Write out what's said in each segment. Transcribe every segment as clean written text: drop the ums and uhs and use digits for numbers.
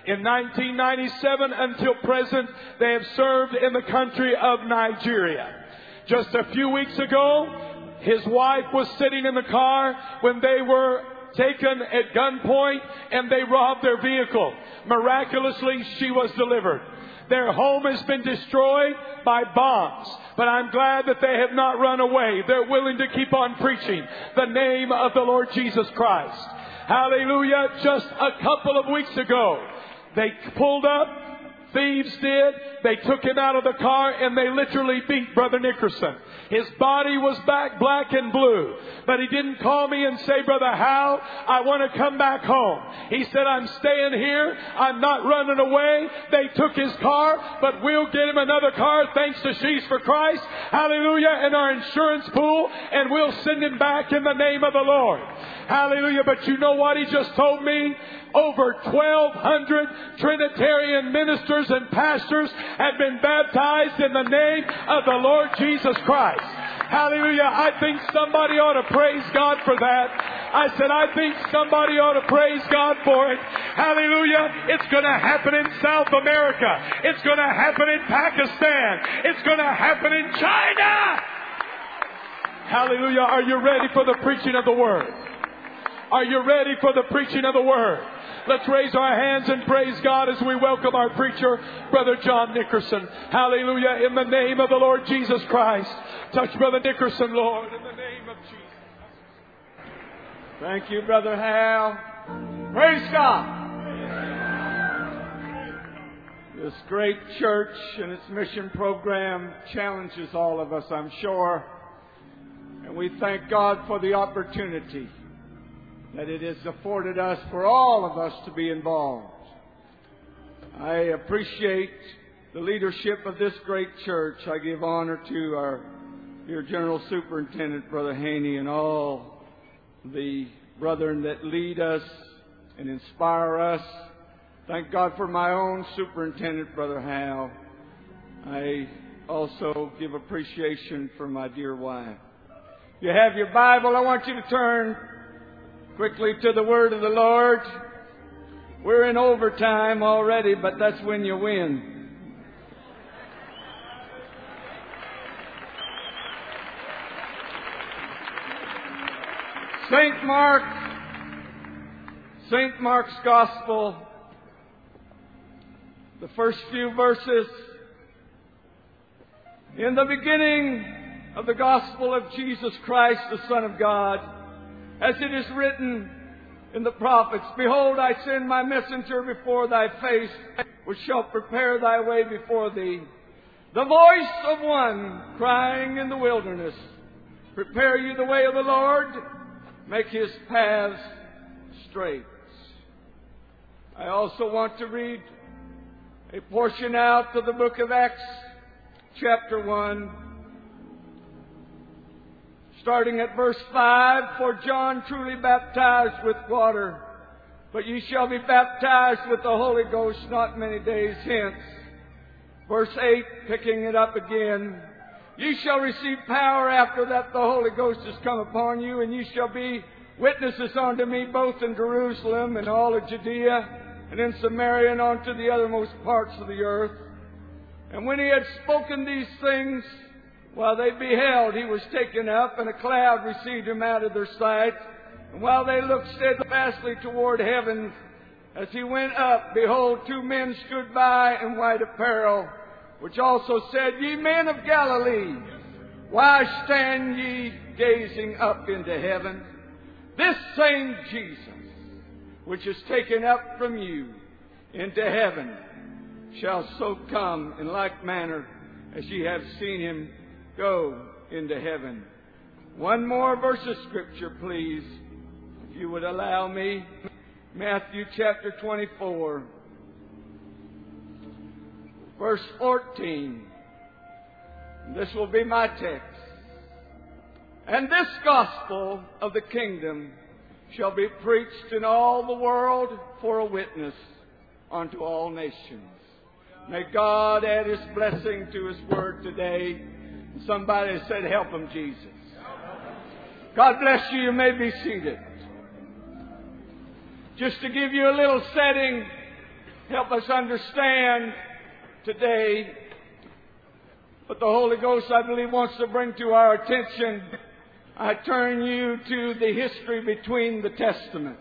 In 1997 until present, they have served in the country of Nigeria. Just a few weeks ago, his wife was sitting in the car when they were taken at gunpoint and they robbed their vehicle. Miraculously, she was delivered. Their home has been destroyed by bombs, but I'm glad that they have not run away. They're willing to keep on preaching the name of the Lord Jesus Christ. Hallelujah. Just a couple of weeks ago, they pulled up. Thieves did. They took him out of the car and they literally beat Brother Nickerson. His body was back black and blue. But he didn't call me and say, Brother Hal, I want to come back home. He said, I'm staying here. I'm not running away. They took his car, but we'll get him another car thanks to She's for Christ. Hallelujah. In our insurance pool. And we'll send him back in the name of the Lord. Hallelujah. But you know what he just told me? Over 1,200 Trinitarian ministers and pastors have been baptized in the name of the Lord Jesus Christ. Hallelujah. I think somebody ought to praise God for that. I said, I think somebody ought to praise God for it. Hallelujah. It's going to happen in South America. It's going to happen in Pakistan. It's going to happen in China. Hallelujah. Are you ready for the preaching of the Word? Are you ready for the preaching of the Word? Let's raise our hands and praise God as we welcome our preacher, Brother John Nickerson. Hallelujah. In the name of the Lord Jesus Christ. Touch Brother Nickerson, Lord, in the name of Jesus. Thank you, Brother Hal. Praise God. This great church and its mission program challenges all of us, I'm sure. And we thank God for the opportunity that it has afforded us for all of us to be involved. I appreciate the leadership of this great church. I give honor to our dear General Superintendent, Brother Haney, and all the brethren that lead us and inspire us. Thank God for my own superintendent, Brother Hal. I also give appreciation for my dear wife. If you have your Bible, I want you to turn quickly to the Word of the Lord. We're in overtime already, but that's when you win. St. Mark's Gospel, the first few verses. In the beginning of the Gospel of Jesus Christ, the Son of God, as it is written in the prophets, Behold, I send my messenger before thy face, which shall prepare thy way before thee. The voice of one crying in the wilderness, Prepare you the way of the Lord, make his paths straight. I also want to read a portion out of the book of Acts, chapter 1, starting at verse 5, For John truly baptized with water, but ye shall be baptized with the Holy Ghost not many days hence. Verse 8, picking it up again, Ye shall receive power after that the Holy Ghost is come upon you, and ye shall be witnesses unto me both in Jerusalem and all of Judea, and in Samaria, and unto the uttermost parts of the earth. And when he had spoken these things, while they beheld, he was taken up, and a cloud received him out of their sight. And while they looked steadfastly toward heaven, as he went up, behold, two men stood by in white apparel, which also said, Ye men of Galilee, why stand ye gazing up into heaven? This same Jesus, which is taken up from you into heaven, shall so come in like manner as ye have seen him go into heaven. One more verse of Scripture, please, if you would allow me. Matthew chapter 24, verse 14. This will be my text. And this gospel of the kingdom shall be preached in all the world for a witness unto all nations. May God add His blessing to His word today. Somebody said, help him, Jesus. God bless you. You may be seated. Just to give you a little setting, help us understand today what the Holy Ghost, I believe, wants to bring to our attention. I turn you to the history between the Testaments.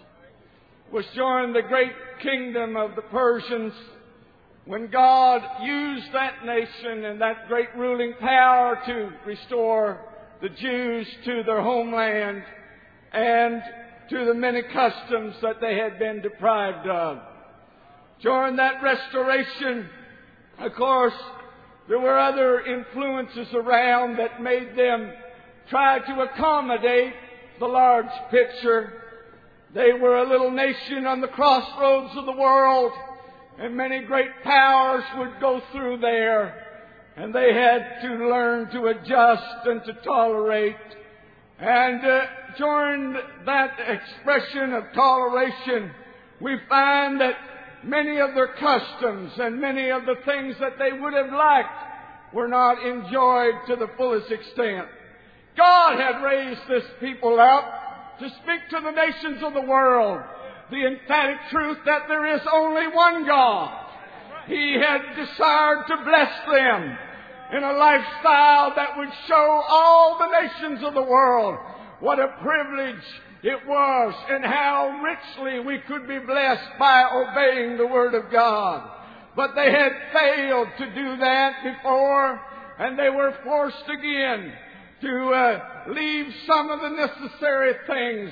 It was during the great kingdom of the Persians when God used that nation and that great ruling power to restore the Jews to their homeland and to the many customs that they had been deprived of. During that restoration, of course, there were other influences around that made them try to accommodate the large picture. They were a little nation on the crossroads of the world, and many great powers would go through there, and they had to learn to adjust and to tolerate. And during that expression of toleration, we find that many of their customs and many of the things that they would have liked were not enjoyed to the fullest extent. God had raised this people up to speak to the nations of the world the emphatic truth that there is only one God. He had desired to bless them in a lifestyle that would show all the nations of the world what a privilege it was and how richly we could be blessed by obeying the Word of God. But they had failed to do that before, and they were forced again to leave some of the necessary things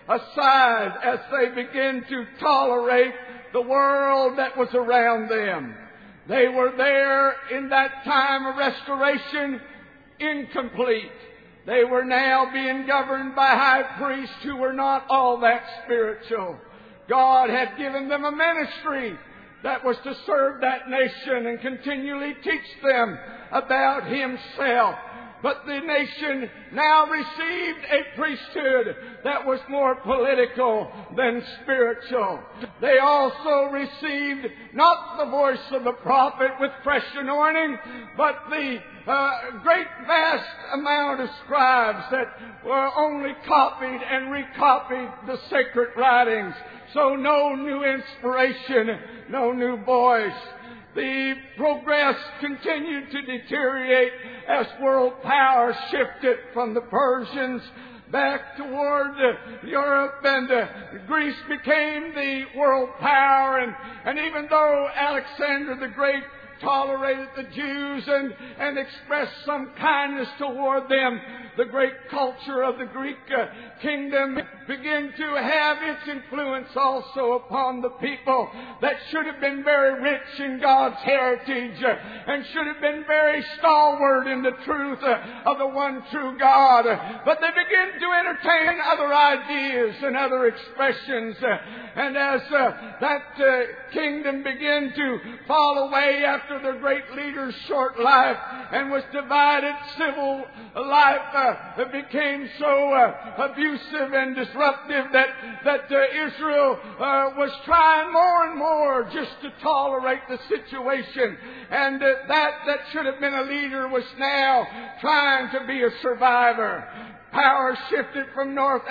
aside as they began to tolerate the world that was around them. They were there in that time of restoration incomplete. They were now being governed by high priests who were not all that spiritual. God had given them a ministry that was to serve that nation and continually teach them about Himself. But the nation now received a priesthood that was more political than spiritual. They also received not the voice of the prophet with fresh anointing, but the great vast amount of scribes that were only copied and recopied the sacred writings. So no new inspiration, no new voice. The progress continued to deteriorate as world power shifted from the Persians back toward Europe, and Greece became the world power. And even though Alexander the Great tolerated the Jews and expressed some kindness toward them, the great culture of the Greek kingdom began to have its influence also upon the people that should have been very rich in God's heritage and should have been very stalwart in the truth of the one true God. But they began to entertain other ideas and other expressions. And as that kingdom began to fall away after their great leader's short life and was divided, civil life became so abusive and disruptive that Israel was trying more and more just to tolerate the situation. And that should have been a leader was now trying to be a survivor. Power shifted from North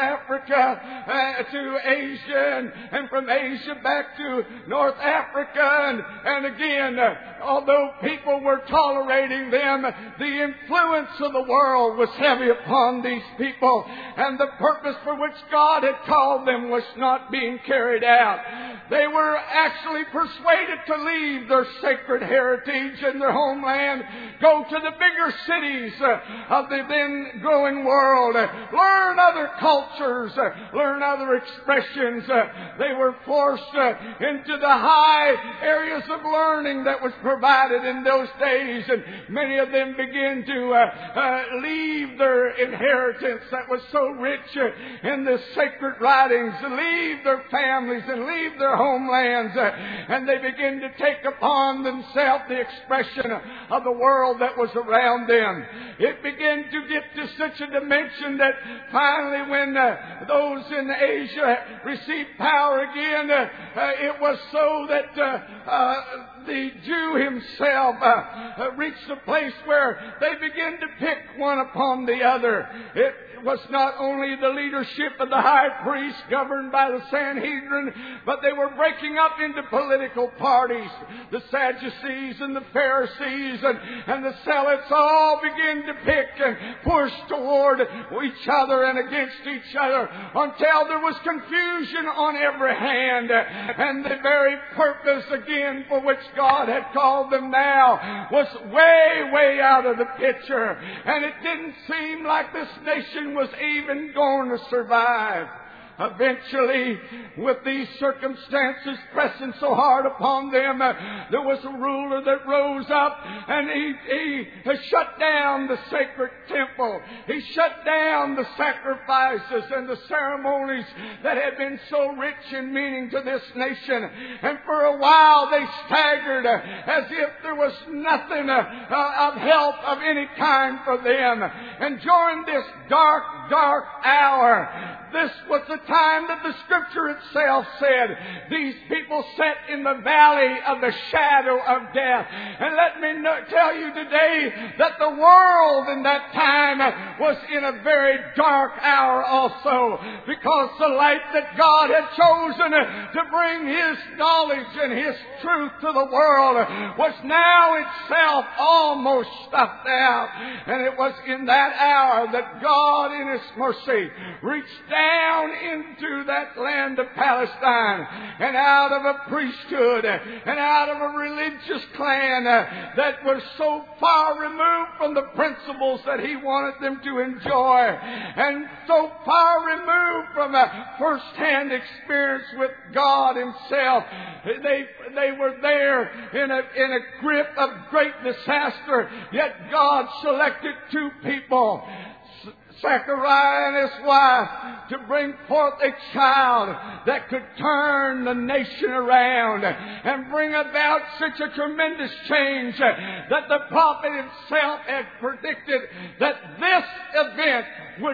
Africa to Asia, and from Asia back to North Africa. And again, although people were tolerating them, the influence of the world was heavy upon these people, and the purpose for which God had called them was not being carried out. They were actually persuaded to leave their sacred heritage and their homeland, go to the bigger cities of the then growing world, learn other cultures, learn other expressions. They were forced into the high areas of learning that was provided in those days, and many of them began to leave their inheritance that was so rich in the sacred writings, leave their families and leave their homelands, and they began to take upon themselves the expression of the world that was around them. It began to get to such a dimension that finally when those in Asia received power again, it was so that the Jew himself reached a place where they began to pick one upon the other. It was not only the leadership of the high priest governed by the Sanhedrin, but they were breaking up into political parties. The Sadducees and the Pharisees and the Zealots all began to pick and push toward each other and against each other until there was confusion on every hand. And the very purpose again for which God had called them now was way, way out of the picture. And it didn't seem like this nation was even going to survive. Eventually, with these circumstances pressing so hard upon them, there was a ruler that rose up and he shut down the sacred temple. He shut down the sacrifices and the ceremonies that had been so rich in meaning to this nation. And for a while they staggered as if there was nothing of help of any kind for them. And during this dark, dark hour, this was the time that the Scripture itself said, these people sat in the valley of the shadow of death. And let me tell you today that the world in that time was in a very dark hour also, because the light that God had chosen to bring His knowledge and His truth to the world was now itself almost stuffed out. And it was in that hour that God in His mercy reached down into that land of Palestine, and out of a priesthood and out of a religious clan that was so far removed from the principles that He wanted them to enjoy, and so far removed from a first-hand experience with God Himself. They were there in a grip of great disaster, yet God selected two people, Zechariah and his wife, to bring forth a child that could turn the nation around and bring about such a tremendous change that the prophet himself had predicted that this event would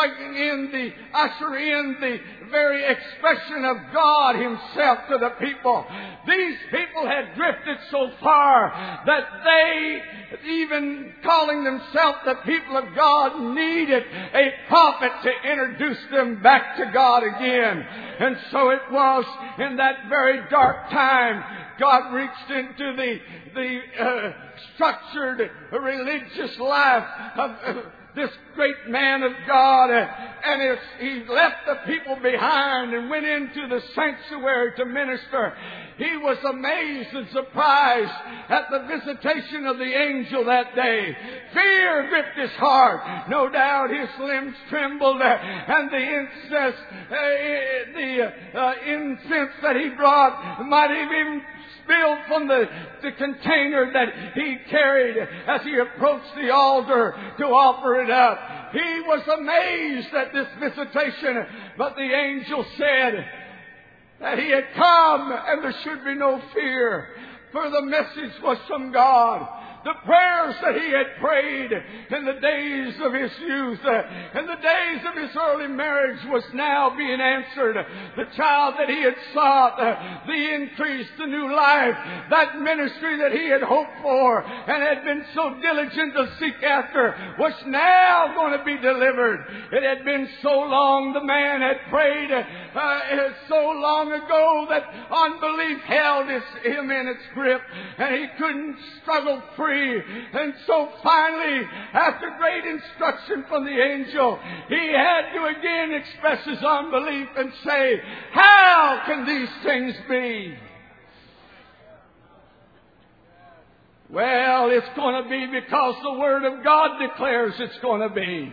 usher in the very expression of God Himself to the people. These people had drifted so far that they, even calling themselves the people of God, needed a prophet to introduce them back to God again. And so it was in that very dark time God reached into the structured religious life of this great man of God, and he left the people behind and went into the sanctuary to minister. He was amazed and surprised at the visitation of the angel that day. Fear gripped his heart. No doubt his limbs trembled, and the incense that he brought might have even spilled from the container that he carried as he approached the altar to offer it up. He was amazed at this visitation, but the angel said that he had come and there should be no fear, for the message was from God. The prayers that he had prayed in the days of his youth, in the days of his early marriage, was now being answered. The child that he had sought, the increase, the new life, that ministry that he had hoped for and had been so diligent to seek after, was now going to be delivered. It had been so long, the man had prayed so long ago that unbelief held him in its grip, and he couldn't struggle free. And so finally, after great instruction from the angel, he had to again express his unbelief and say, how can these things be? Well, it's going to be because the Word of God declares it's going to be.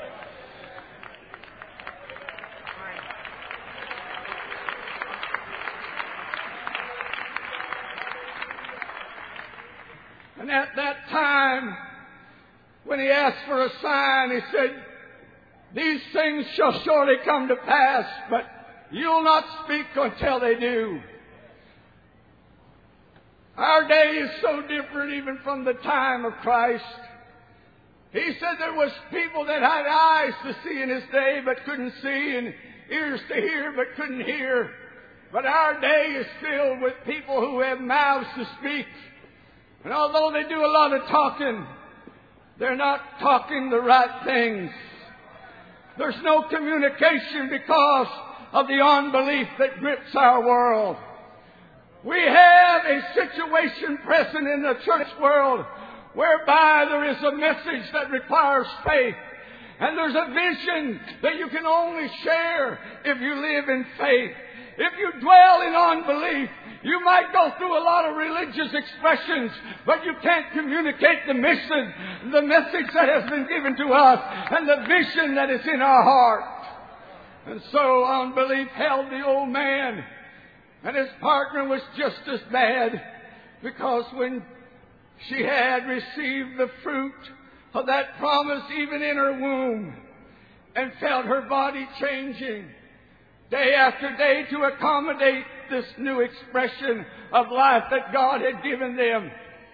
And at that time, when he asked for a sign, he said, these things shall surely come to pass, but you'll not speak until they do. Our day is so different even from the time of Christ. He said there was people that had eyes to see in his day but couldn't see, and ears to hear but couldn't hear. But our day is filled with people who have mouths to speak. And although they do a lot of talking, they're not talking the right things. There's no communication because of the unbelief that grips our world. We have a situation present in the church world whereby there is a message that requires faith. And there's a vision that you can only share if you live in faith. If you dwell in unbelief, you might go through a lot of religious expressions, but you can't communicate the mission, the message that has been given to us, and the vision that is in our heart. And so unbelief held the old man, and his partner was just as bad, because when she had received the fruit of that promise even in her womb, and felt her body changing day after day to accommodate this new expression of life that God had given them,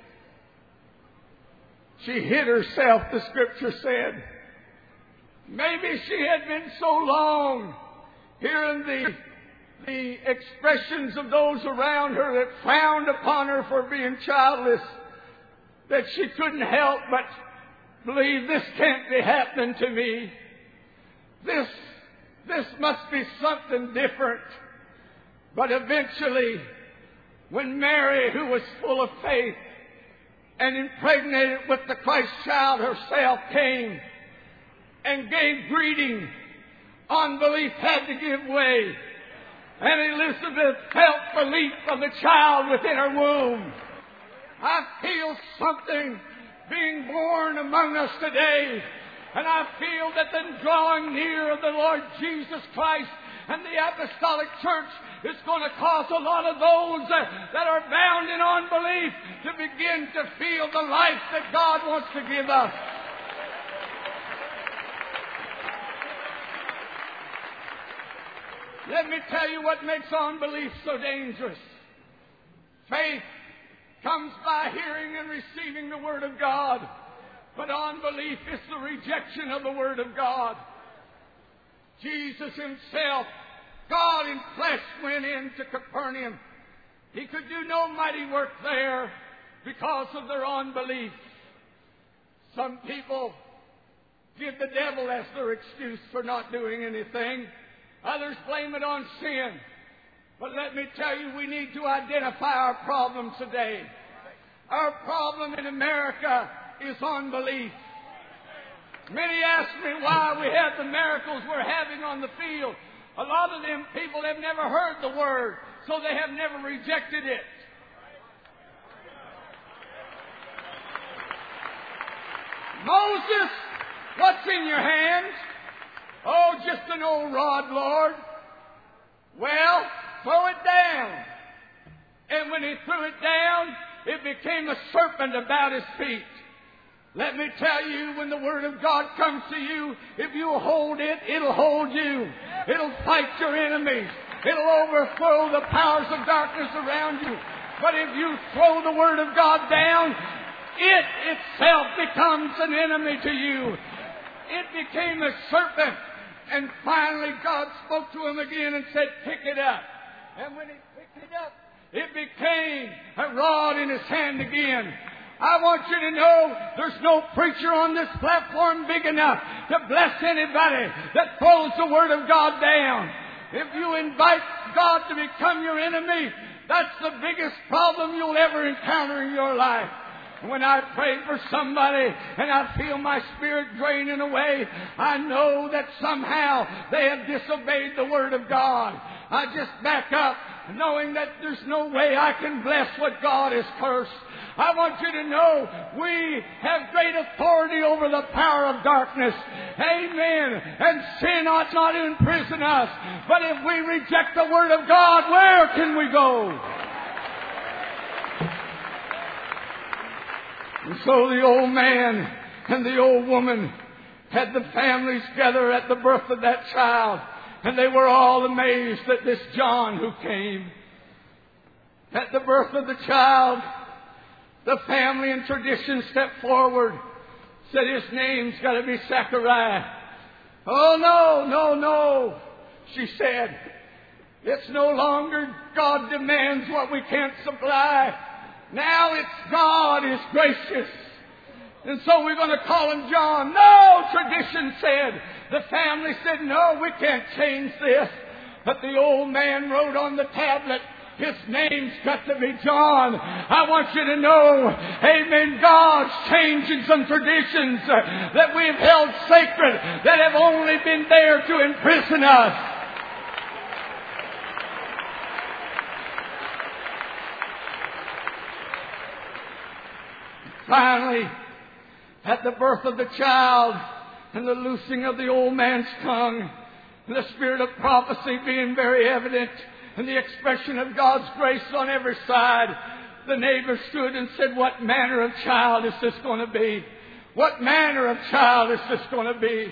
she hid herself, the Scripture said. Maybe she had been so long hearing the expressions of those around her that frowned upon her for being childless, that she couldn't help but believe, this can't be happening to me. This must be something different. But eventually, when Mary, who was full of faith and impregnated with the Christ child herself, came and gave greeting, unbelief had to give way. And Elizabeth felt the leap of the child within her womb. I feel something being born among us today. And I feel that the drawing near of the Lord Jesus Christ and the apostolic church is going to cause a lot of those that are bound in unbelief to begin to feel the life that God wants to give us. Let me tell you what makes unbelief so dangerous. Faith comes by hearing and receiving the Word of God. But unbelief is the rejection of the Word of God. Jesus Himself, God in flesh, went into Capernaum. He could do no mighty work there because of their unbelief. Some people give the devil as their excuse for not doing anything. Others blame it on sin. But let me tell you, we need to identify our problems today. Our problem in America is unbelief. Many ask me why we have the miracles we're having on the field. A lot of them people have never heard the Word, so they have never rejected it. Moses, what's in your hands? Oh, just an old rod, Lord. Well, throw it down. And when he threw it down, it became a serpent about his feet. Let me tell you, when the Word of God comes to you, if you hold it, it'll hold you. It'll fight your enemies. It'll overthrow the powers of darkness around you. But if you throw the Word of God down, it itself becomes an enemy to you. It became a serpent. And finally God spoke to him again and said, pick it up. And when he picked it up, it became a rod in his hand again. I want you to know there's no preacher on this platform big enough to bless anybody that throws the Word of God down. If you invite God to become your enemy, that's the biggest problem you'll ever encounter in your life. When I pray for somebody and I feel my spirit draining away, I know that somehow they have disobeyed the Word of God. I just back up knowing that there's no way I can bless what God has cursed. I want you to know we have great authority over the power of darkness. Amen. And sin ought not imprison us. But if we reject the Word of God, where can we go? And so the old man and the old woman had the families together at the birth of that child. And they were all amazed at this John who came. At the birth of the child, the family and tradition stepped forward, said his name's got to be Zechariah. Oh, no, she said. It's no longer God demands what we can't supply. Now it's God is gracious. And so we're going to call him John. No, tradition said. The family said, no, we can't change this. But the old man wrote on the tablet, his name's got to be John. I want you to know, amen, God's changing some traditions that we've held sacred that have only been there to imprison us. Finally, at the birth of the child and the loosing of the old man's tongue, and the spirit of prophecy being very evident, and the expression of God's grace on every side, the neighbor stood and said, what manner of child is this going to be? What manner of child is this going to be?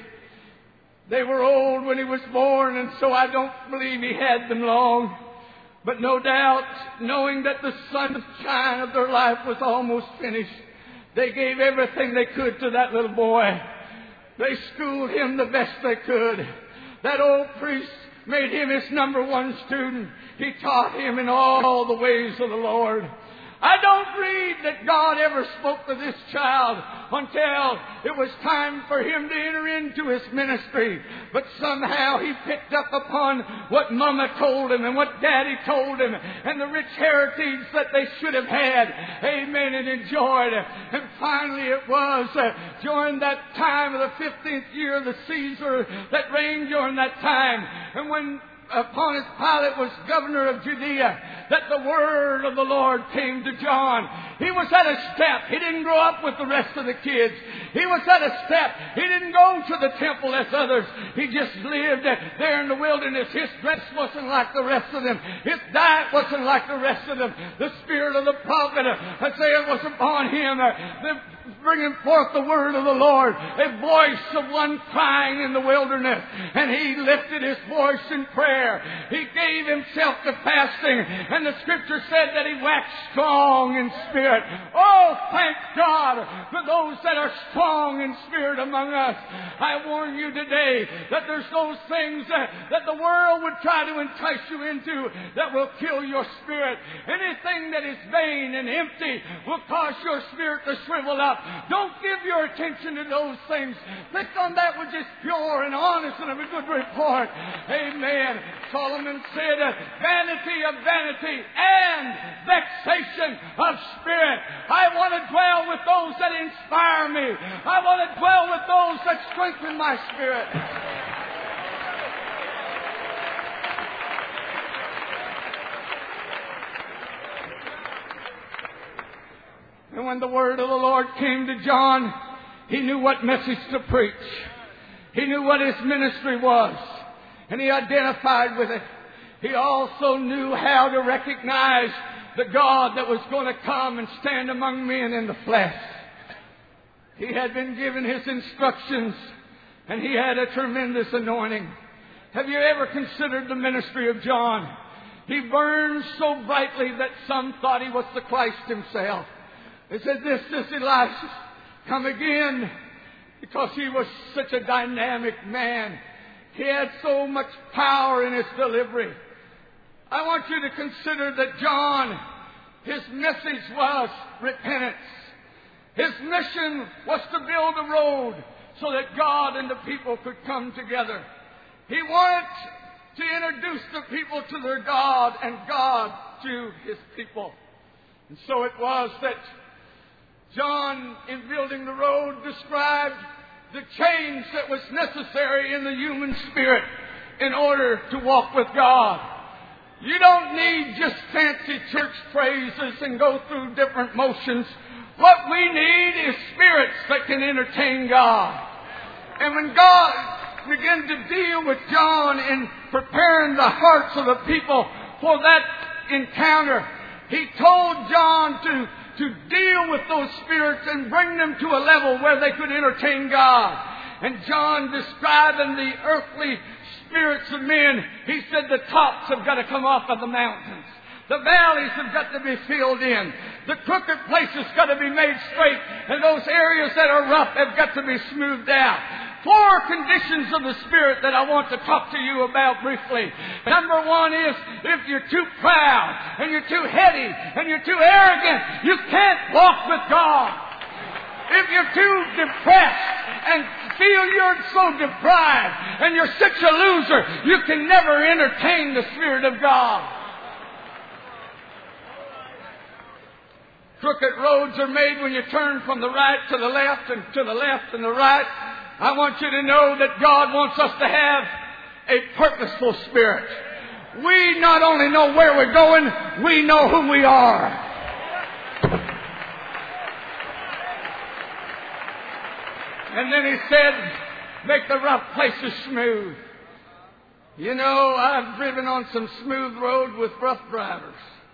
They were old when he was born, and so I don't believe he had them long. But no doubt, knowing that the sunshine of their life was almost finished, they gave everything they could to that little boy. They schooled him the best they could. That old priest made him his number one student. He taught him in all the ways of the Lord. I don't read that God ever spoke to this child until it was time for him to enter into his ministry. But somehow he picked up upon what Mama told him and what Daddy told him and the rich heritage that they should have had. Amen. And enjoyed. And finally it was during that time of the 15th year of the Caesar that reigned during that time. And when Pontius Pilate was governor of Judea, that the word of the Lord came to John. He was at a step. He didn't grow up with the rest of the kids. He was at a step. He didn't go to the temple as others. He just lived there in the wilderness. His dress wasn't like the rest of them. His diet wasn't like the rest of them. The spirit of the prophet Isaiah was upon him, bringing forth the word of the Lord, a voice of one crying in the wilderness. And he lifted his voice in prayer. He gave himself to fasting, and the scripture said that he waxed strong in spirit. Oh, thank God for those that are strong in spirit among us. I warn you today that there's those things that the world would try to entice you into that will kill your spirit. Anything that is vain and empty will cause your spirit to shrivel up. Don't give your attention to those things. Think on that which is pure and honest and of a good report. Amen. Solomon said, vanity of vanity and vexation of spirit. I want to dwell with those that inspire me. I want to dwell with those that strengthen my spirit. And when the word of the Lord came to John, he knew what message to preach. He knew what his ministry was. And he identified with it. He also knew how to recognize the God that was going to come and stand among men in the flesh. He had been given his instructions, and he had a tremendous anointing. Have you ever considered the ministry of John? He burned so brightly that some thought he was the Christ himself. They said, this is Elisha, come again, because he was such a dynamic man. He had so much power in his delivery. I want you to consider that John, his message was repentance. His mission was to build a road so that God and the people could come together. He wanted to introduce the people to their God and God to his people. And so it was that John, in building the road, described the change that was necessary in the human spirit in order to walk with God. You don't need just fancy church phrases and go through different motions. What we need is spirits that can entertain God. And when God began to deal with John in preparing the hearts of the people for that encounter, he told John to deal with those spirits and bring them to a level where they could entertain God. And John, describing the earthly spirits of men, he said the tops have got to come off of the mountains. The valleys have got to be filled in. The crooked places got to be made straight. And those areas that are rough have got to be smoothed out. 4 conditions of the Spirit that I want to talk to you about briefly. Number 1 is, if you're too proud and you're too heady and you're too arrogant, you can't walk with God. If you're too depressed and feel you're so deprived and you're such a loser, you can never entertain the Spirit of God. Crooked roads are made when you turn from the right to the left and to the left and the right. I want you to know that God wants us to have a purposeful spirit. We not only know where we're going, we know who we are. And then He said, make the rough places smooth. You know, I've driven on some smooth road with rough drivers.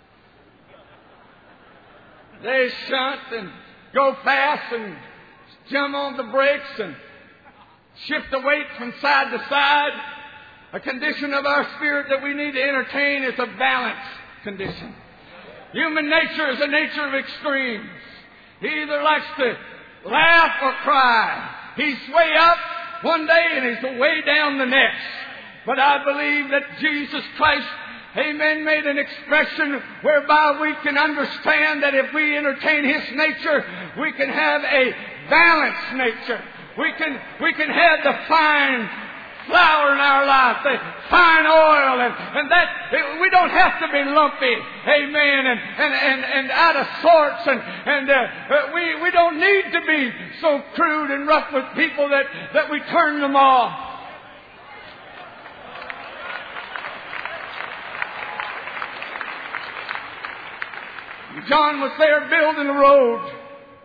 They shunt and go fast and jump on the brakes and shift the weight from side to side. A condition of our spirit that we need to entertain is a balanced condition. Human nature is a nature of extremes. He either likes to laugh or cry. He's way up one day and he's way down the next. But I believe that Jesus Christ, amen, made an expression whereby we can understand that if we entertain His nature, we can have a balanced nature. We can have the fine flour in our life, the fine oil, and that we don't have to be lumpy, amen, and out of sorts, and we don't need to be so crude and rough with people that we turn them off. John was there building a road.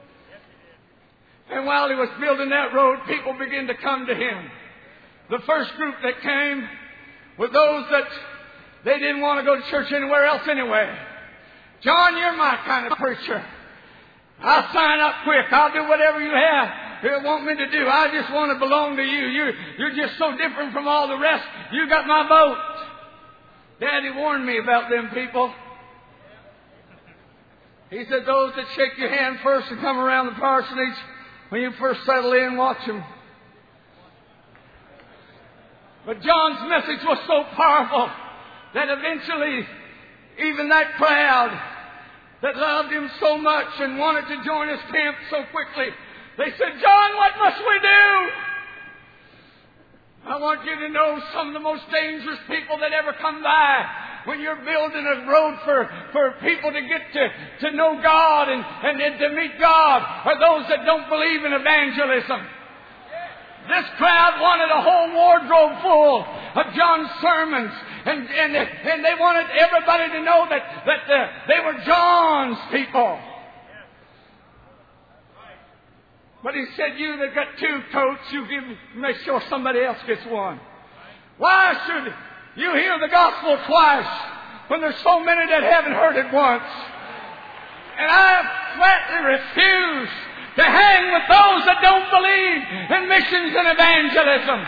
And while he was building that road, people began to come to him. The first group that came were those that they didn't want to go to church anywhere else anyway. John, you're my kind of preacher. I'll sign up quick. I'll do whatever you want me to do. I just want to belong to you. You're just so different from all the rest. You got my vote. Daddy warned me about them people. He said, those that shake your hand first and come around the parsonage, when you first settle in, watch them. But John's message was so powerful that eventually even that crowd that loved him so much and wanted to join his camp so quickly, they said, John, what must we do? I want you to know some of the most dangerous people that ever come by when you're building a road for people to get to know God and to meet God are those that don't believe in evangelism. This crowd wanted a whole wardrobe full of John's sermons, and they wanted everybody to know that they were John's people. But he said, you that got two coats, make sure somebody else gets one. Why should you hear the gospel twice when there's so many that haven't heard it once? And I flatly refuse to hang with those that don't believe in missions and evangelism.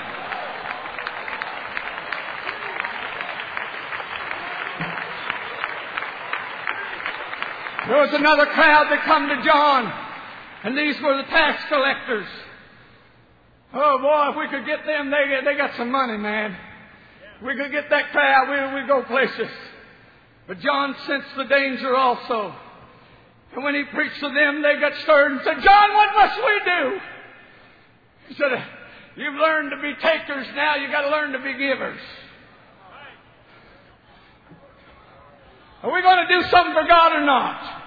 There was another crowd that come to John, and these were the tax collectors. Oh boy, if we could get them, they got some money, man. We could get that crowd, we go places. But John sensed the danger also. And when he preached to them, they got stirred and said, John, what must we do? He said, you've learned to be takers, now you've got to learn to be givers. Are we going to do something for God or not?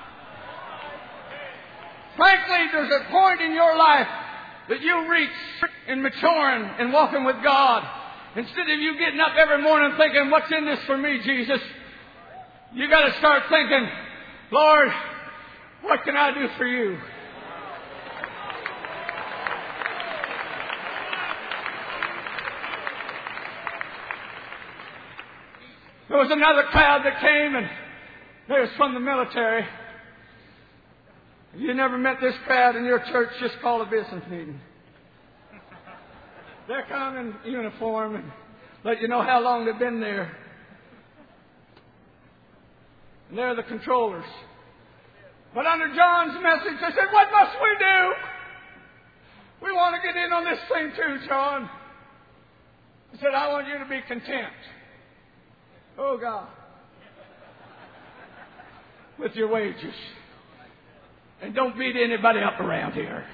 Frankly, there's a point in your life that you reach in maturing and walking with God. Instead of you getting up every morning thinking, what's in this for me, Jesus? You got to start thinking, Lord, what can I do for you? There was another crowd that came, and they was from the military. If you never met this crowd in your church, just call a business meeting. They're coming in uniform and let you know how long they've been there. And they're the controllers. But under John's message, they said, what must we do? We want to get in on this thing too, John. He said, I want you to be content. Oh, God. With your wages. And don't beat anybody up around here.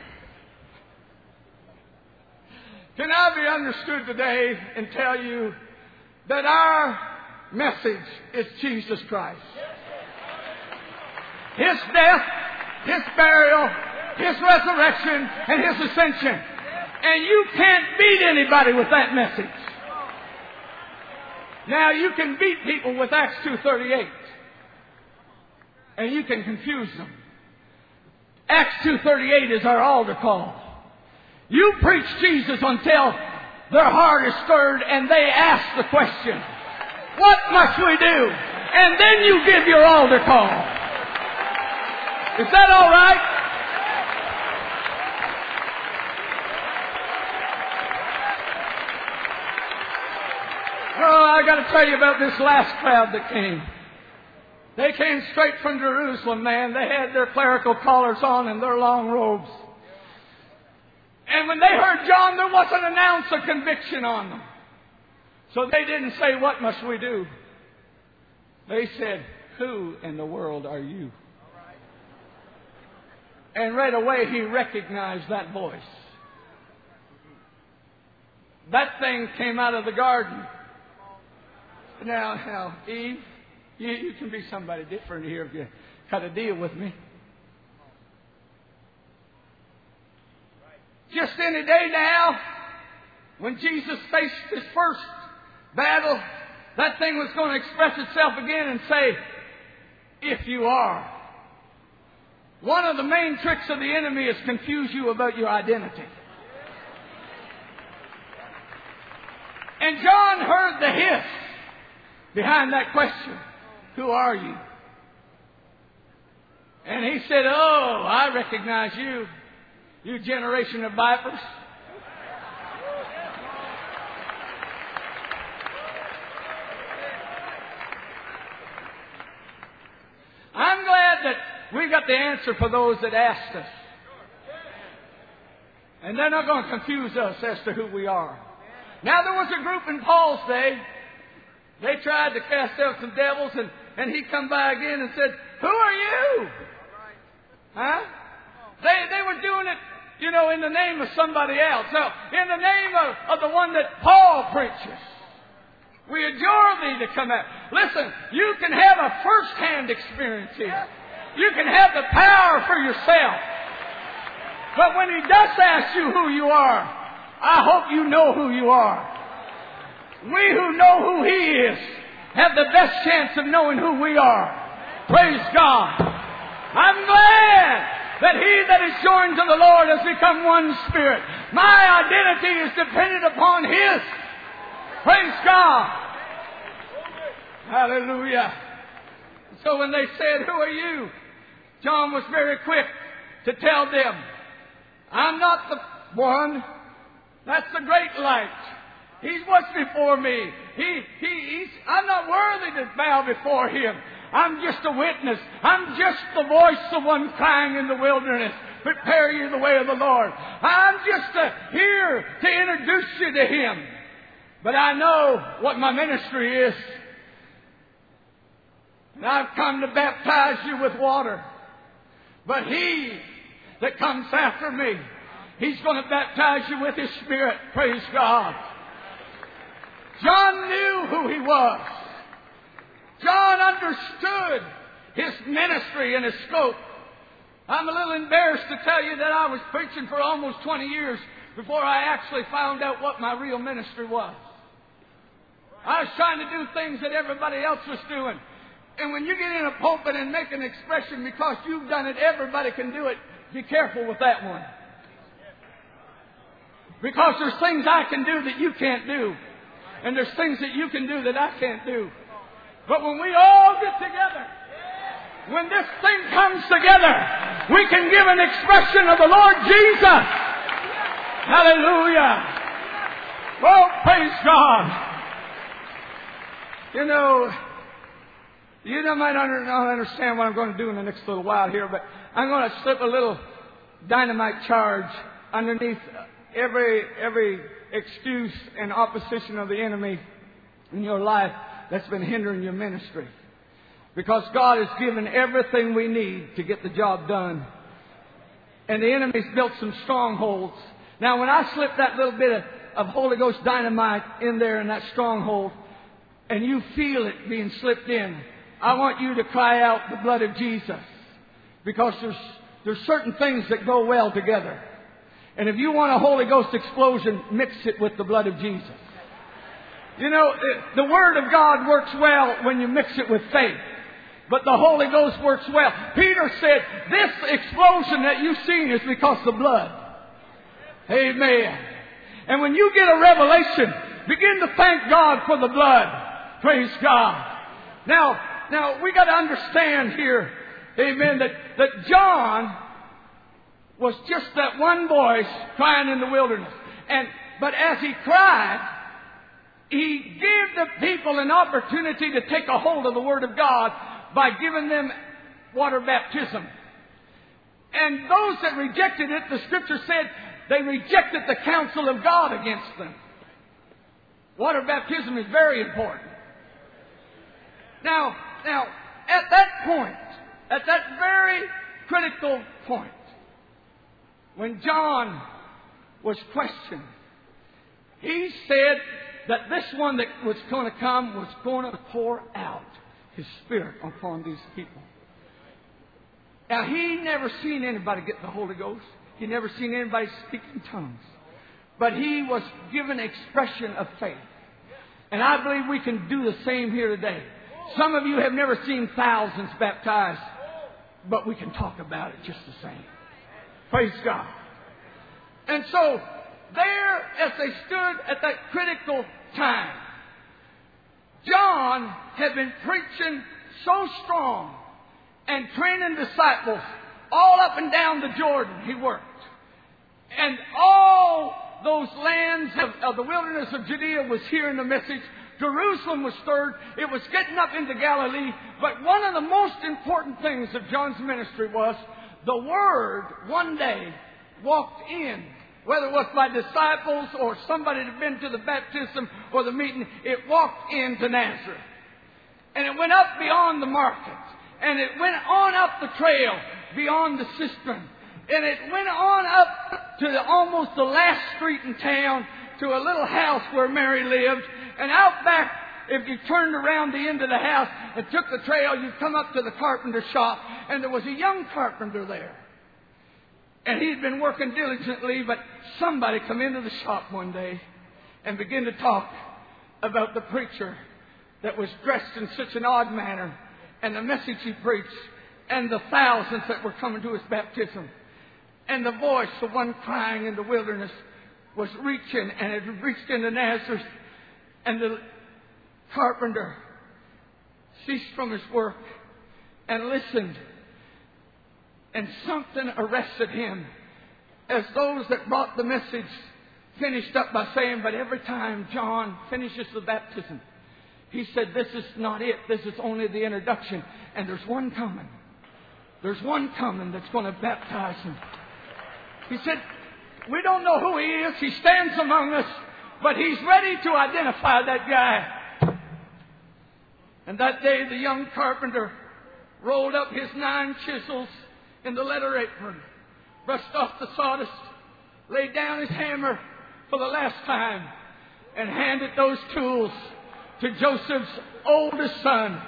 Can I be understood today and tell you that our message is Jesus Christ? His death, His burial, His resurrection, and His ascension. And you can't beat anybody with that message. Now, you can beat people with Acts 2:38. And you can confuse them. Acts 2:38 is our altar call. You preach Jesus until their heart is stirred and they ask the question, what must we do? And then you give your altar call. Is that all right? Oh, I got to tell you about this last crowd that came. They came straight from Jerusalem, man. They had their clerical collars on and their long robes. And when they heard John, there wasn't an ounce of conviction on them. So they didn't say, what must we do? They said, who in the world are you? And right away he recognized that voice. That thing came out of the garden. Now, Eve, you can be somebody different here if you got to deal with me. Just any day now, when Jesus faced his first battle, that thing was going to express itself again and say, if you are. One of the main tricks of the enemy is confuse you about your identity. And John heard the hiss behind that question, who are you? And he said, oh, I recognize you, you generation of vipers. I'm glad that we got the answer for those that asked us. And they're not going to confuse us as to who we are. Now, there was a group in Paul's day. They tried to cast out some devils, and he come by again and said, who are you? Huh? They were doing it, in the name of somebody else. So, in the name of the one that Paul preaches. We adjure thee to come out. Listen, you can have a first-hand experience here. You can have the power for yourself. But when he does ask you who you are, I hope you know who you are. We who know who He is have the best chance of knowing who we are. Praise God. I'm glad that he that is joined to the Lord has become one spirit. My identity is dependent upon His. Praise God. Hallelujah. So when they said, who are you? John was very quick to tell them, I'm not the one. That's the great light. He's what's before me. I'm not worthy to bow before Him. I'm just a witness. I'm just the voice of one crying in the wilderness. Prepare you the way of the Lord. I'm just here to introduce you to Him. But I know what my ministry is. And I've come to baptize you with water. But He that comes after me, He's going to baptize you with His Spirit. Praise God. John knew who he was. John understood his ministry and his scope. I'm a little embarrassed to tell you that I was preaching for almost 20 years before I actually found out what my real ministry was. I was trying to do things that everybody else was doing. And when you get in a pulpit and make an expression because you've done it, everybody can do it. Be careful with that one. Because there's things I can do that you can't do. And there's things that you can do that I can't do. But when we all get together, when this thing comes together, we can give an expression of the Lord Jesus. Hallelujah. Oh, praise God. You might not understand what I'm going to do in the next little while here, but I'm going to slip a little dynamite charge underneath every excuse and opposition of the enemy in your life that's been hindering your ministry. Because God has given everything we need to get the job done. And the enemy's built some strongholds. Now, when I slip that little bit of Holy Ghost dynamite in there in that stronghold, and you feel it being slipped in, I want you to cry out the blood of Jesus. Because there's certain things that go well together. And if you want a Holy Ghost explosion, mix it with the blood of Jesus. You know, the Word of God works well when you mix it with faith. But the Holy Ghost works well. Peter said, this explosion that you've seen is because of blood. Amen. And when you get a revelation, begin to thank God for the blood. Praise God. Now we got to understand here, amen, that John was just that one voice crying in the wilderness. But as he cried, he gave the people an opportunity to take a hold of the Word of God by giving them water baptism. And those that rejected it, the Scripture said, they rejected the counsel of God against them. Water baptism is very important. Now, at that point, at that very critical point, when John was questioned, he said that this one that was going to come was going to pour out His Spirit upon these people. Now, he never seen anybody get the Holy Ghost. He never seen anybody speak in tongues. But he was given expression of faith. And I believe we can do the same here today. Some of you have never seen thousands baptized, but we can talk about it just the same. Praise God. And so, there, as they stood at that critical time, John had been preaching so strong and training disciples all up and down the Jordan. He worked. And all those lands of the wilderness of Judea was hearing the message. Jerusalem was stirred. It was getting up into Galilee. But one of the most important things of John's ministry was the Word one day walked in. Whether it was by disciples or somebody that had been to the baptism or the meeting, it walked into Nazareth. And it went up beyond the market. And it went on up the trail beyond the cistern. And it went on up to almost the last street in town to a little house where Mary lived. And out back, if you turned around the end of the house and took the trail, you'd come up to the carpenter shop. And there was a young carpenter there. And he'd been working diligently, but somebody come into the shop one day and began to talk about the preacher that was dressed in such an odd manner and the message he preached and the thousands that were coming to his baptism. And the voice of one crying in the wilderness was reaching, and it had reached into Nazareth. And the carpenter ceased from his work and listened. And something arrested him as those that brought the message finished up by saying, but every time John finishes the baptism, he said, this is not it. This is only the introduction. And there's one coming. There's one coming that's going to baptize him. He said, we don't know who he is. He stands among us, but he's ready to identify that guy. And that day the young carpenter rolled up his 9 chisels in the leather apron, brushed off the sawdust, laid down his hammer for the last time, and handed those tools to Joseph's oldest son.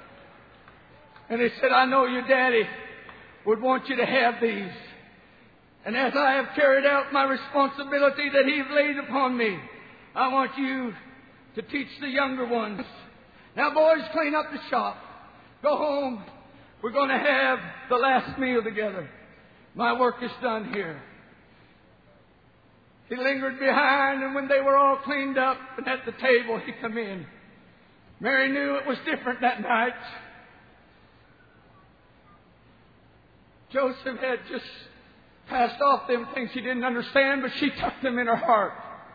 And he said, I know your daddy would want you to have these. And as I have carried out my responsibility that he's laid upon me, I want you to teach the younger ones. Now, boys, clean up the shop. Go home. We're going to have the last meal together. My work is done here. He lingered behind, and when they were all cleaned up and at the table, he come in. Mary knew it was different that night. Joseph had just passed off them things he didn't understand, but she took them in her heart.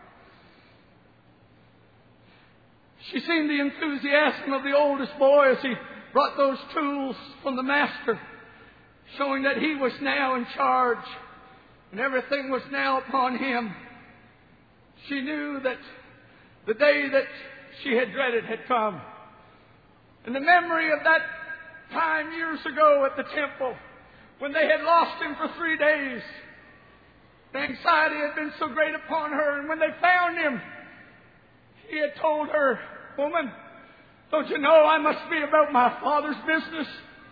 She seen the enthusiasm of the oldest boy as he brought those tools from the master, showing that he was now in charge and everything was now upon him. She knew that the day that she had dreaded had come. And the memory of that time years ago at the temple when they had lost him for 3 days. The anxiety had been so great upon her, and when they found him, he had told her, "Woman, don't you know I must be about my Father's business?"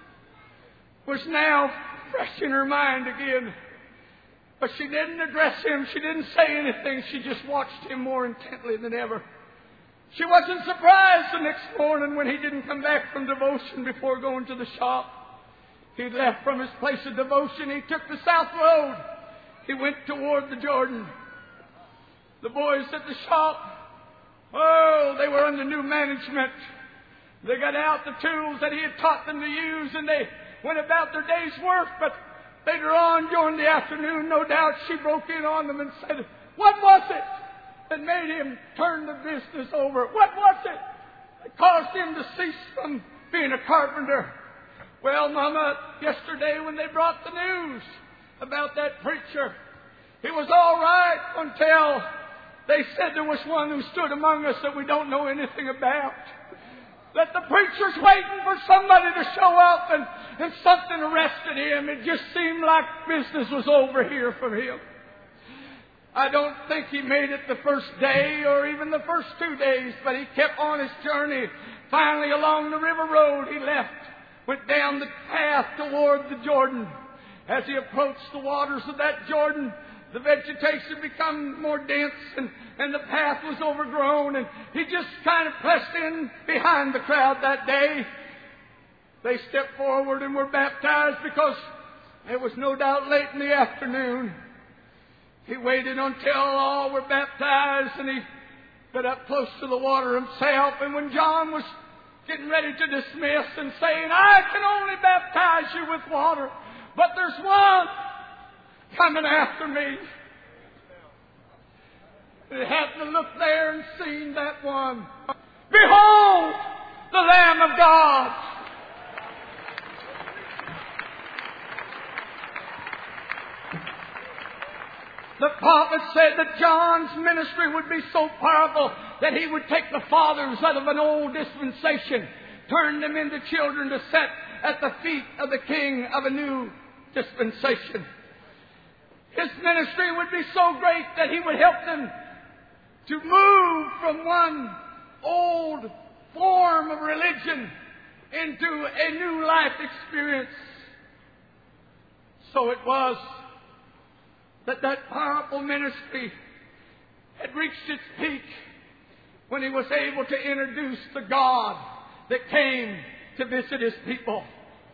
Was now fresh in her mind again. But she didn't address him. She didn't say anything. She just watched him more intently than ever. She wasn't surprised the next morning when he didn't come back from devotion before going to the shop. He left from his place of devotion. He took the south road. He went toward the Jordan. The boys at the shop, they were under new management. They got out the tools that he had taught them to use, and they went about their day's work. But later on, during the afternoon, no doubt, she broke in on them and said, "What was it that made him turn the business over? What was it that caused him to cease from being a carpenter?" "Well, Mama, yesterday when they brought the news about that preacher, it was all right until they said there was one who stood among us that we don't know anything about. That the preacher's waiting for somebody to show up and something arrested him. It just seemed like business was over here from him. I don't think he made it the first day or even the first 2 days, but he kept on his journey. Finally, along the river road, he went down the path toward the Jordan. As he approached the waters of that Jordan, the vegetation became more dense and the path was overgrown, and he just kind of pressed in behind the crowd that day. They stepped forward and were baptized because it was no doubt late in the afternoon. He waited until all were baptized, and he got up close to the water himself. And when John was getting ready to dismiss and saying, "I can only baptize you with water, but there's one coming after me," he happened to look there and seen that one. "Behold, the Lamb of God." The prophet said that John's ministry would be so powerful that he would take the fathers out of an old dispensation, turn them into children to sit at the feet of the King of a new dispensation. His ministry would be so great that he would help them to move from one old form of religion into a new life experience. So it was that powerful ministry had reached its peak when he was able to introduce the God that came to visit his people.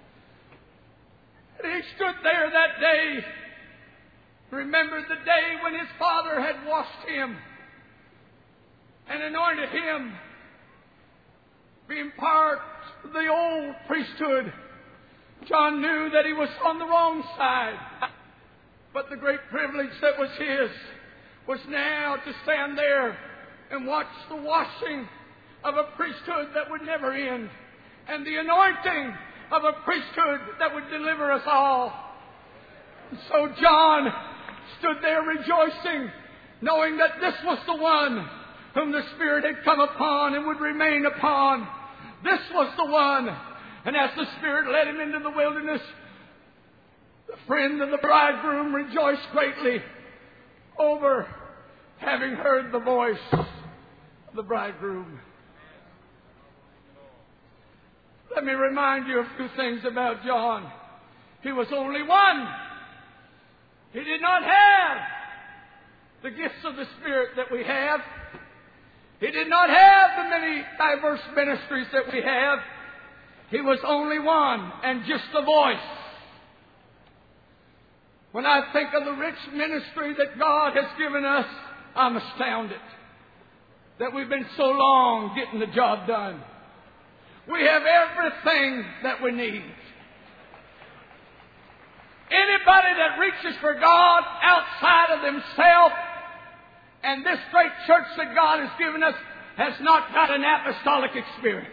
And he stood there that day, remembered the day when his father had washed him and anointed him, being part of the old priesthood. John knew that he was on the wrong side, but the great privilege that was his was now to stand there and watch the washing of a priesthood that would never end, and the anointing of a priesthood that would deliver us all. And so John stood there rejoicing, knowing that this was the one whom the Spirit had come upon and would remain upon. This was the one. And as the Spirit led him into the wilderness, the friend of the bridegroom rejoiced greatly over having heard the voice of the bridegroom. Let me remind you a few things about John. He was only one. He did not have the gifts of the Spirit that we have. He did not have the many diverse ministries that we have. He was only one and just a voice. When I think of the rich ministry that God has given us, I'm astounded that we've been so long getting the job done. We have everything that we need. Anybody that reaches for God outside of themselves, and this great church that God has given us, has not got an apostolic experience.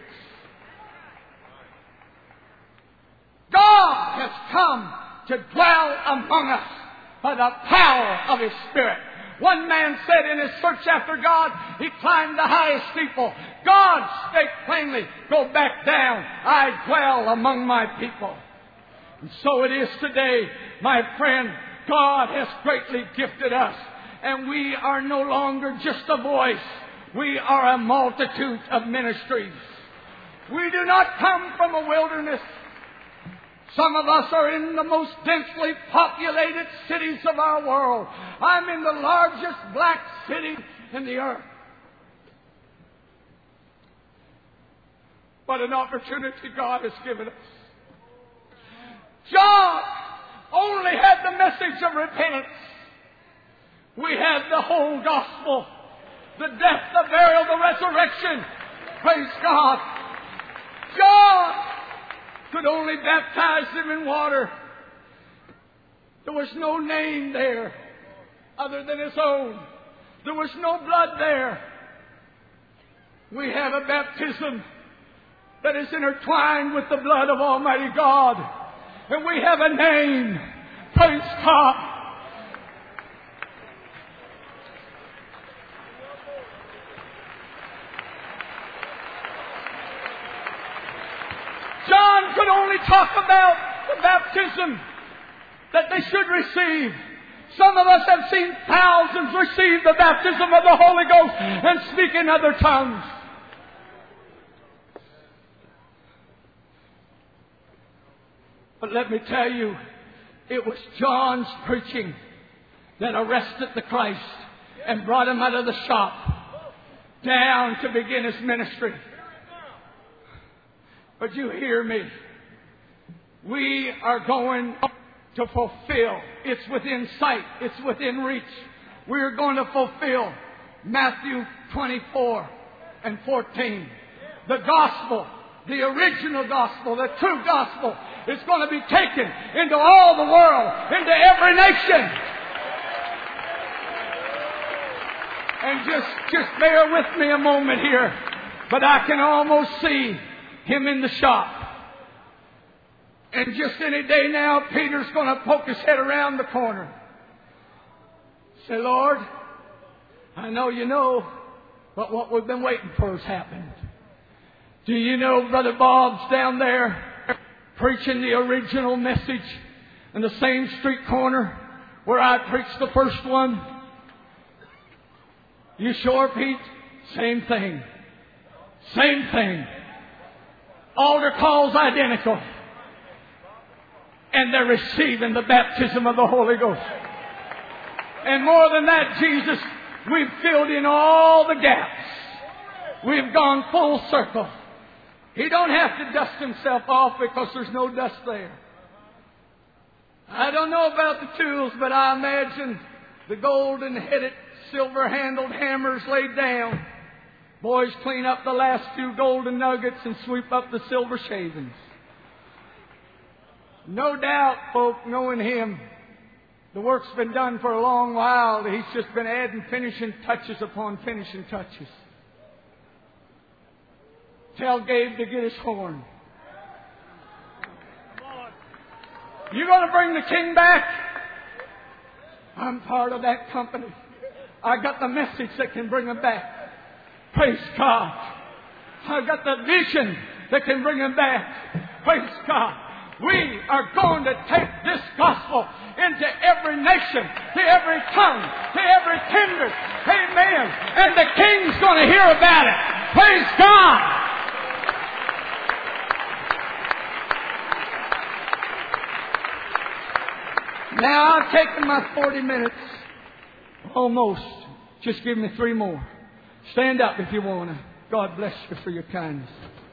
God has come to dwell among us by the power of His Spirit. One man said in his search after God, he climbed the highest steeple. God spake plainly, "Go back down. I dwell among my people." And so it is today, my friend. God has greatly gifted us. And we are no longer just a voice. We are a multitude of ministries. We do not come from a wilderness. Some of us are in the most densely populated cities of our world. I'm in the largest black city in the earth. What an opportunity God has given us. John only had the message of repentance. We have the whole gospel. The death, the burial, the resurrection. Praise God. John could only baptize them in water. There was no name there other than his own. There was no blood there. We have a baptism that is intertwined with the blood of Almighty God. And we have a name. Praise God. John could only talk about the baptism that they should receive. Some of us have seen thousands receive the baptism of the Holy Ghost and speak in other tongues. But let me tell you, it was John's preaching that arrested the Christ and brought him out of the shop down to begin his ministry. But you hear me. We are going to fulfill. It's within sight. It's within reach. We are going to fulfill Matthew 24 and 14. The gospel, the original gospel, the true gospel, is going to be taken into all the world, into every nation. And just bear with me a moment here. But I can almost see him in the shop. And just any day now, Peter's going to poke his head around the corner. Say, Lord, I know you know, but what we've been waiting for has happened. Do you know Brother Bob's down there preaching the original message in the same street corner where I preached the first one? You sure, Pete? Same thing. Same thing. Altar calls identical. And they're receiving the baptism of the Holy Ghost. And more than that, Jesus, we've filled in all the gaps. We've gone full circle. He don't have to dust himself off because there's no dust there. I don't know about the tools, but I imagine the golden-headed, silver-handled hammers laid down. Boys clean up the last few golden nuggets and sweep up the silver shavings. No doubt, folk, knowing him, the work's been done for a long while. He's just been adding finishing touches upon finishing touches. Tell Gabe to get his horn. You going to bring the king back? I'm part of that company. I got the message that can bring him back. Praise God. I got the vision that can bring him back. Praise God. We are going to take this gospel into every nation, to every tongue, to every kindred. Amen. And the king's going to hear about it. Praise God. Now, I've taken my 40 minutes. Almost. Just give me 3 more. Stand up if you want to. God bless you for your kindness.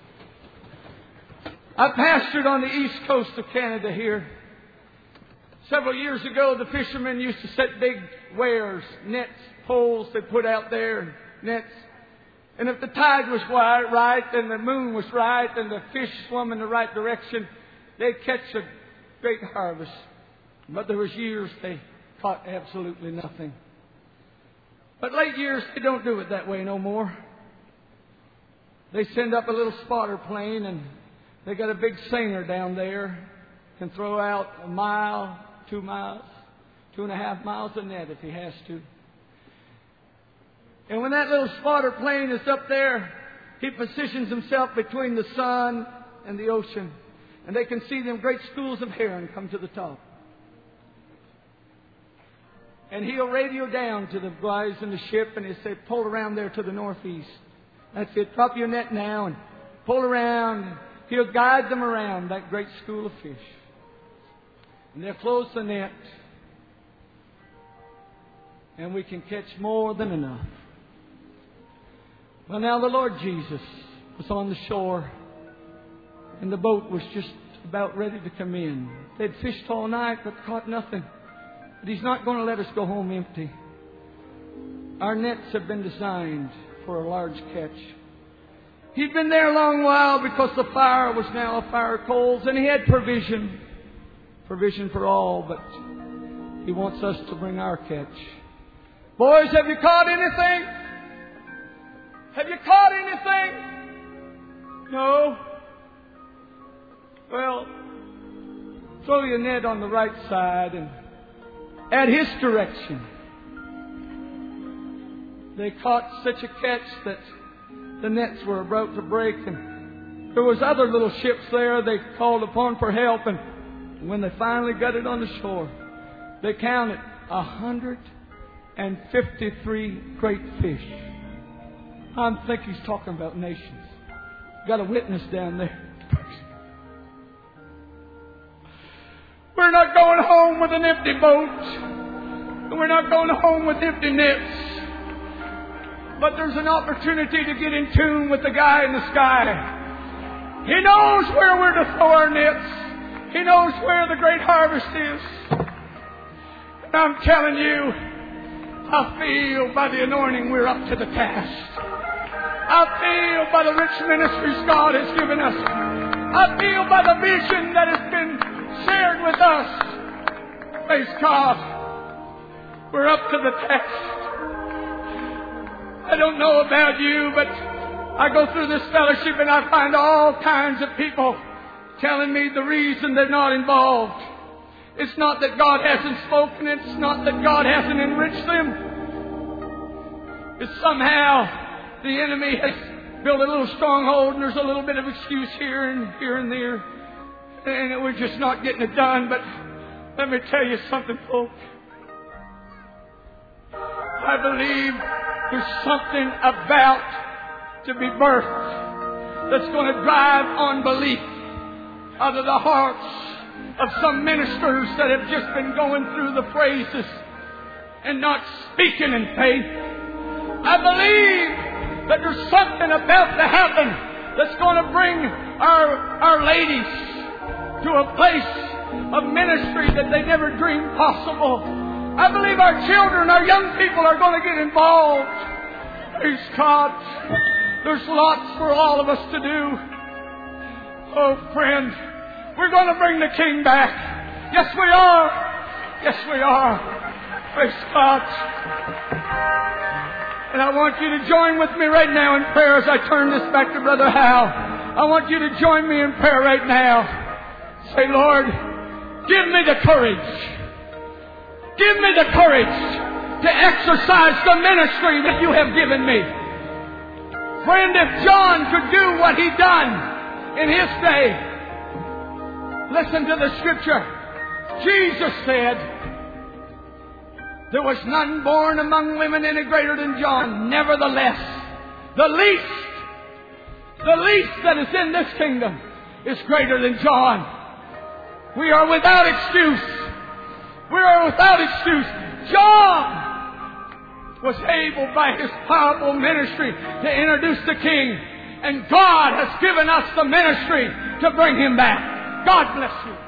I pastored on the east coast of Canada here. Several years ago, the fishermen used to set big wares, nets, poles they put out there, nets. And if the tide was right and the moon was right and the fish swam in the right direction, they'd catch a great harvest. But there was years they caught absolutely nothing. But late years, they don't do it that way no more. They send up a little spotter plane and they got a big seiner down there. Can throw out 1 mile, 2 miles, 2.5 miles a net if he has to. And when that little spotter plane is up there, he positions himself between the sun and the ocean. And they can see them great schools of heron come to the top. And he'll radio down to the guys in the ship and he'll say, pull around there to the northeast. That's it. Drop your net now and pull around. He'll guide them around that great school of fish. And they'll close the net. And we can catch more than enough. Well, now the Lord Jesus was on the shore. And the boat was just about ready to come in. They'd fished all night but caught nothing. But He's not going to let us go home empty. Our nets have been designed for a large catch. He'd been there a long while because the fire was now a fire of coals, and He had provision. Provision for all, but He wants us to bring our catch. Boys, have you caught anything? Have you caught anything? No? Well, throw your net on the right side and at His direction. They caught such a catch that the nets were about to break, and there was other little ships there. They called upon for help, and when they finally got it on the shore, they counted 153 great fish. I think He's talking about nations. Got a witness down there. We're not going home with an empty boat. And we're not going home with empty nets. But there's an opportunity to get in tune with the guy in the sky. He knows where we're to throw our nets. He knows where the great harvest is. And I'm telling you, I feel by the anointing we're up to the task. I feel by the rich ministries God has given us. I feel by the vision that has been shared with us. Praise God. We're up to the test. I don't know about you, but I go through this fellowship and I find all kinds of people telling me the reason they're not involved. It's not that God hasn't spoken. It's not that God hasn't enriched them. It's somehow the enemy has built a little stronghold and there's a little bit of excuse here and there. And we're just not getting it done. But let me tell you something, folks. I believe there's something about to be birthed that's going to drive unbelief out of the hearts of some ministers that have just been going through the phrases and not speaking in faith. I believe that there's something about to happen that's going to bring our ladies to a place of ministry that they never dreamed possible. I believe our children, our young people are going to get involved. Praise God. There's lots for all of us to do. Oh, friend, we're going to bring the King back. Yes, we are. Yes, we are. Praise God. And I want you to join with me right now in prayer as I turn this back to Brother Hal. I want you to join me in prayer right now. Say, Lord, give me the courage. Give me the courage to exercise the ministry that you have given me. Friend, if John could do what he done in his day, listen to the scripture. Jesus said, there was none born among women any greater than John. Nevertheless, the least that is in this kingdom is greater than John. We are without excuse. We are without excuse. John was able by his powerful ministry to introduce the King. And God has given us the ministry to bring him back. God bless you.